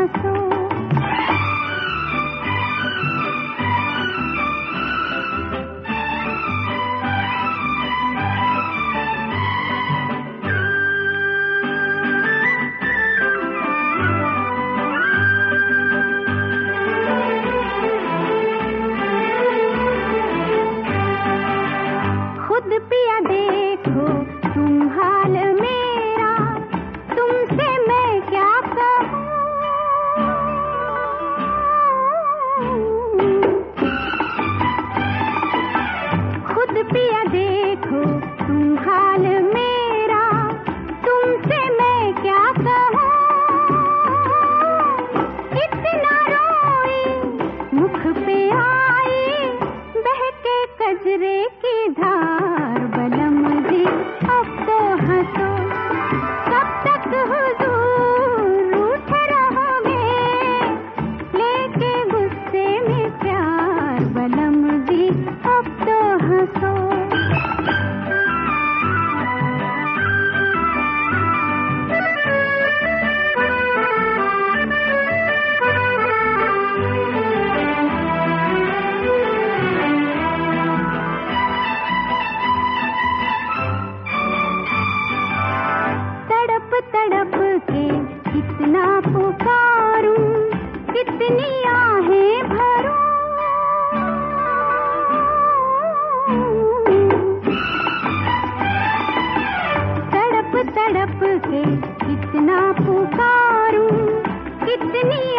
हंसो। खुद पिया देखो तुम हाल मेरा, तुमसे मैं क्या कहूँ। खुद पिया देखो तुम हाल मेरा, तुमसे मैं क्या कहूँ। इतना रोई मुख पे आई बहके कजरे की धार, बलम जी अब तो हंसो। कब तक हुजूर रूठे रहोगे, लेके गुस्से में प्यार, बलम जी अब तो हंसो। तड़प तड़प के कितना पुकारूं, कितनी आहें भरूं। तड़प तड़प के कितना पुकारूं, कितनी